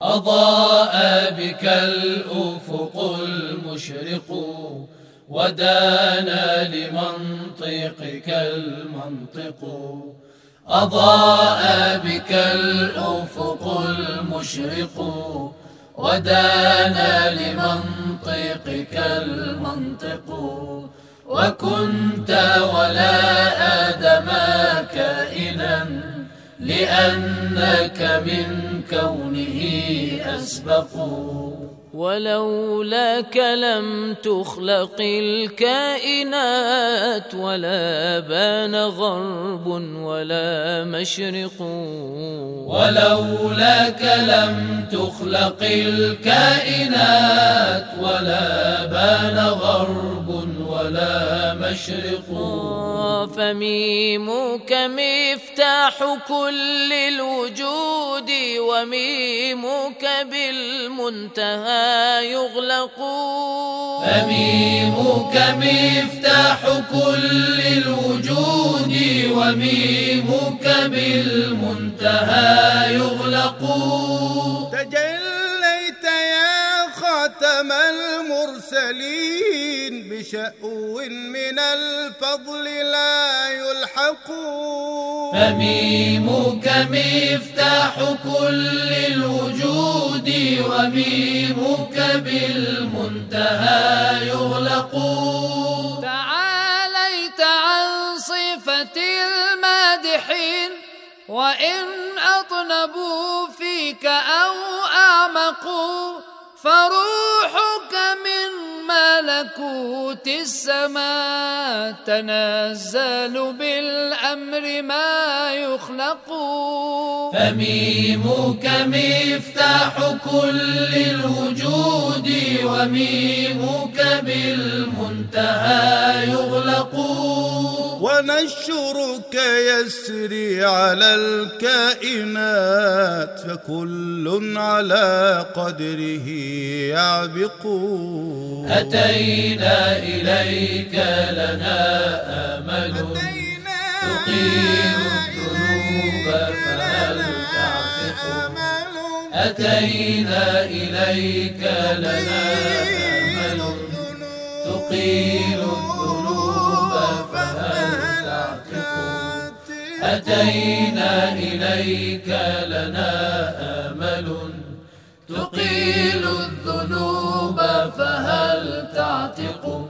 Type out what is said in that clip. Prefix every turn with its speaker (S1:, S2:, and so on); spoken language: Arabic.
S1: أضاء بك الأفق المشرق ودانا لمنطقك المنطق. أضاء بك الأفق المشرق ودانا لمنطقك المنطق. وكنت ولا آدم كائنا لأنك من كونه أسبق.
S2: ولولاك لم تخلق الكائنات ولا بان غرب ولا مشرق.
S1: ولولاك لم تخلق الكائنات ولا بان غرب ولا مشرق.
S2: فميمك مفتاح كل الوجود وميمك بالمنتهى يغلق.
S1: فميمك مفتاح كل الوجود وميمك بالمنتهى يغلق.
S3: تجليت يا خاتم المرسلين بشأو من الفضل لا يلحق.
S1: فميمك مفتاح كل الوجود وميمك بالمنتهى يغلق.
S2: تعاليت عن صفة المادحين وإن أطنبوا فيك أو أعمقوا فروحك من ملكوت السماء تنزل بالأمر ما يخلق.
S1: فميمك مفتاح كل الوجود وميمك بالمنتهى يغلق.
S3: ونشرك يسري على الكائنات فكل على قدره يعبق.
S1: أتينا إليك لنا آمل تقيم الذنوب فهل تعتق. أتينا إليك لنا آمل تقيل الذنوب فهل تعتق. أتينا إليك لنا آمل تقيل الذنوب فهل تعتق.